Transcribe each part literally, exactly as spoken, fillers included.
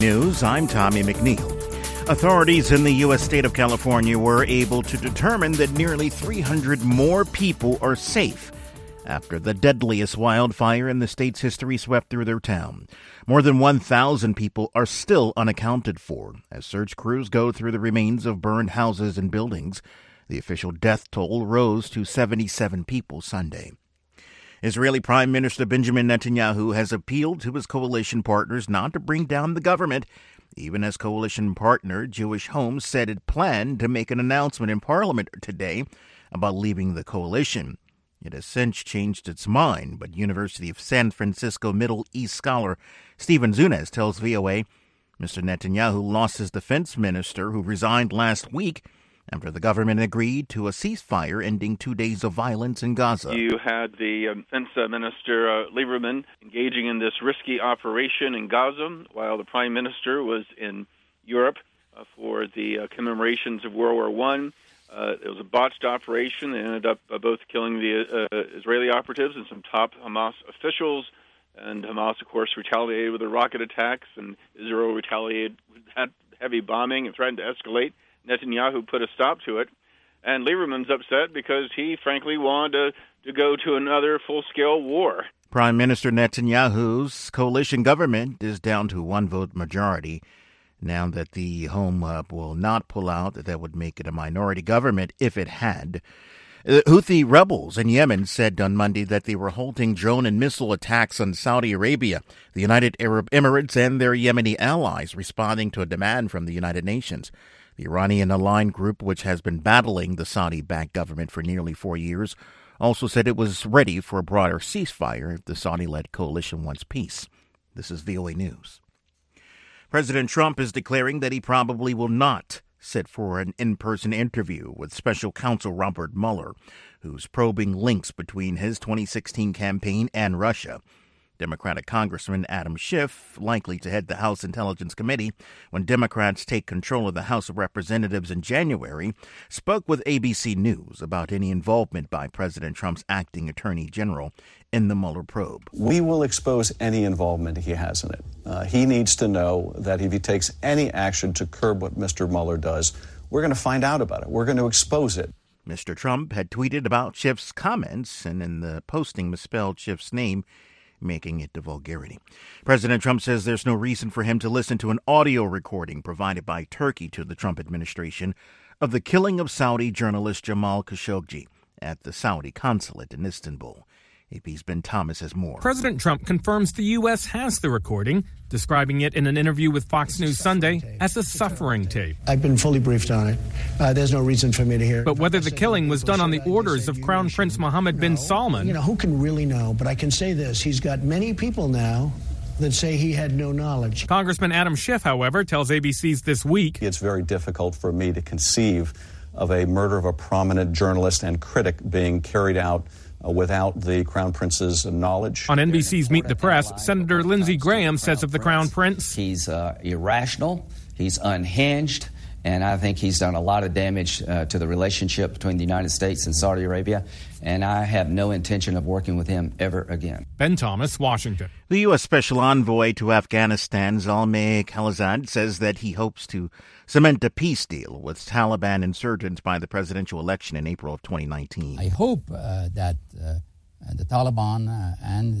News, I'm Tommy McNeil. Authorities in the U S state of California were able to determine that nearly three hundred more people are safe after the deadliest wildfire in the state's history swept through their town. More than one thousand people are still unaccounted for as search crews go through the remains of burned houses and buildings. The official death toll rose to seventy-seven people Sunday. Israeli Prime Minister Benjamin Netanyahu has appealed to his coalition partners not to bring down the government, even as coalition partner Jewish Home said it planned to make an announcement in Parliament today about leaving the coalition. It has since changed its mind, but University of San Francisco Middle East scholar Stephen Zunes tells V O A Mister Netanyahu lost his defense minister, who resigned last week after the government agreed to a ceasefire ending two days of violence in Gaza. You had the um, defense minister, uh, Lieberman, engaging in this risky operation in Gaza while the prime minister was in Europe uh, for the uh, commemorations of World War One. Uh, it was a botched operation. They ended up uh, both killing the uh, Israeli operatives and some top Hamas officials. And Hamas, of course, retaliated with the rocket attacks, and Israel retaliated with that heavy bombing and threatened to escalate. Netanyahu put a stop to it. And Lieberman's upset because he, frankly, wanted to, to go to another full-scale war. Prime Minister Netanyahu's coalition government is down to one vote majority. Now that the Home uh, will not pull out, that would make it a minority government if it had. The Houthi rebels in Yemen said on Monday that they were halting drone and missile attacks on Saudi Arabia, the United Arab Emirates, and their Yemeni allies, responding to a demand from the United Nations. The Iranian-aligned group, which has been battling the Saudi-backed government for nearly four years, also said it was ready for a broader ceasefire if the Saudi-led coalition wants peace. This is V O A News. President Trump is declaring that he probably will not sit for an in-person interview with special counsel Robert Mueller, who's probing links between his twenty sixteen campaign and Russia. Democratic Congressman Adam Schiff, likely to head the House Intelligence Committee when Democrats take control of the House of Representatives in January, spoke with A B C News about any involvement by President Trump's acting attorney general in the Mueller probe. We will expose any involvement he has in it. Uh, he needs to know that if he takes any action to curb what Mister Mueller does, we're going to find out about it. We're going to expose it. Mister Trump had tweeted about Schiff's comments and in the posting misspelled Schiff's name, making it to vulgarity. President Trump says there's no reason for him to listen to an audio recording provided by Turkey to the Trump administration of the killing of Saudi journalist Jamal Khashoggi at the Saudi consulate in Istanbul. A P's Ben Thomas has more. President Trump confirms the U S has the recording, describing it in an interview with Fox News Sunday as a suffering tape. I've been fully briefed on it. Uh, there's no reason for me to hear. But whether the killing was done on the orders of Crown Prince Mohammed bin Salman... You know, who can really know? But I can say this. He's got many people now that say he had no knowledge. Congressman Adam Schiff, however, tells A B C's This Week... It's very difficult for me to conceive of a murder of a prominent journalist and critic being carried out Uh, without the Crown Prince's knowledge. On N B C's Meet the Press, Senator Lindsey Graham says of the Crown Prince, he's uh, irrational, he's unhinged, and I think he's done a lot of damage uh, to the relationship between the United States and Saudi Arabia, and I have no intention of working with him ever again. Ben Thomas, Washington. The U S Special Envoy to Afghanistan, Zalmay Khalilzad, says that he hopes to cement a peace deal with Taliban insurgents by the presidential election in April of twenty nineteen. I hope uh, that uh, the Taliban uh, and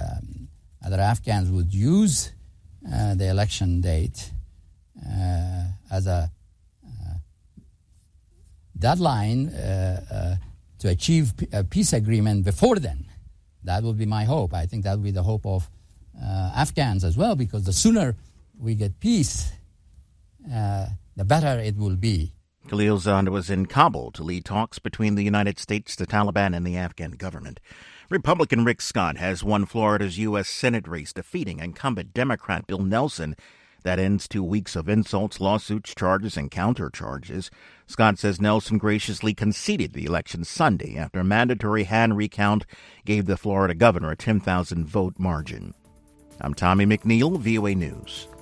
uh, other Afghans would use uh, the election date uh, as a uh, deadline uh, uh, to achieve a peace agreement before then. That would be my hope. I think that would be the hope of uh, Afghans as well, because the sooner we get peace, uh, the better it will be. Khalilzad was in Kabul to lead talks between the United States, the Taliban, and the Afghan government. Republican Rick Scott has won Florida's U S Senate race, defeating incumbent Democrat Bill Nelson. That ends two weeks of insults, lawsuits, charges, and countercharges. Scott says Nelson graciously conceded the election Sunday after a mandatory hand recount gave the Florida governor a ten thousand vote margin. I'm Tommy McNeil, V O A News.